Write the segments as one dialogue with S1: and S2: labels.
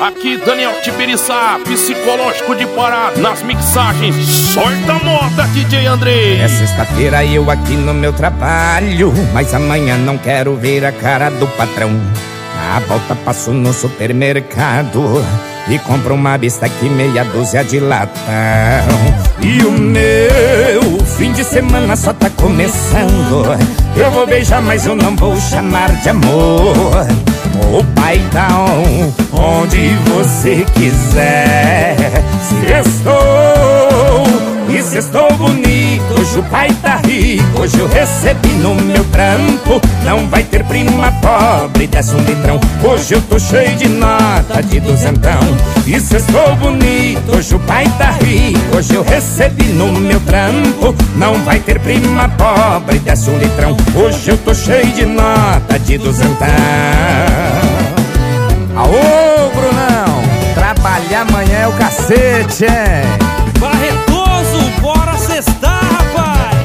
S1: Aqui Daniel Tibiriçá, psicológico de Pará, nas mixagens. Sorta a moda, DJ Andrei.
S2: É sexta-feira eu aqui no meu trabalho, mas amanhã não quero ver a cara do patrão. Na volta passo no supermercado e compro uma bisteca e meia dúzia de latão. E o meu fim de semana só tá começando. Eu vou beijar, mas eu não vou chamar de amor. O paizão, onde você quiser. Se estou, e se estou bonito, hoje o pai tá rico. Hoje eu recebi no meu trampo. Não vai ter prima pobre, desce um litrão. Hoje eu tô cheio de nota de duzentão. E se estou bonito, hoje o pai tá rico. Hoje eu recebi no meu trampo. Não vai ter prima pobre, desce um litrão. Hoje eu tô cheio de nota de duzentão. Aô, Brunão, trabalhar amanhã é o cacete, hein?
S3: Barretoso, bora sextar, rapaz!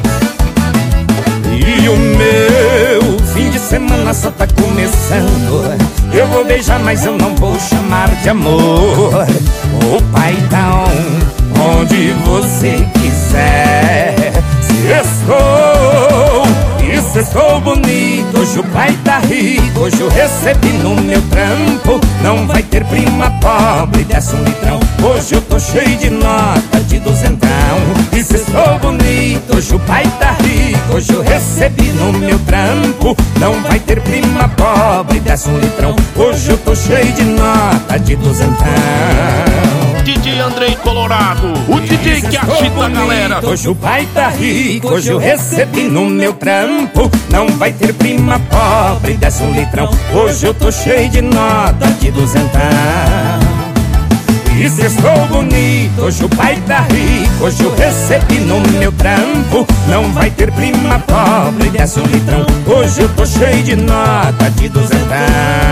S2: E o meu fim de semana só tá começando. Eu vou beijar, mas eu não vou chamar de amor. O paizão, onde você quiser. Se estou, e se estou bonito, hoje o pai tá rico. Hoje eu recebi no meu trampo. Não vai ter prima pobre, desce um litrão. Hoje eu tô cheio de nota de duzentão. E se estou bonito, hoje o pai tá rico. Hoje eu recebi no meu trampo. Não vai ter prima pobre, desce um litrão. Hoje eu tô cheio de nota de duzentão.
S1: DJ Andrei Colorado, o DJ que agita a galera.
S2: Hoje o pai tá rico, hoje eu recebi no meu trampo. Não vai ter prima pobre, desce um litrão. Hoje eu tô cheio de nota de duzentão. E se estou bonito, hoje o pai tá rico. Hoje eu recebi no meu trampo. Não vai ter prima pobre, desce um litrão. Hoje eu tô cheio de nota de duzentão.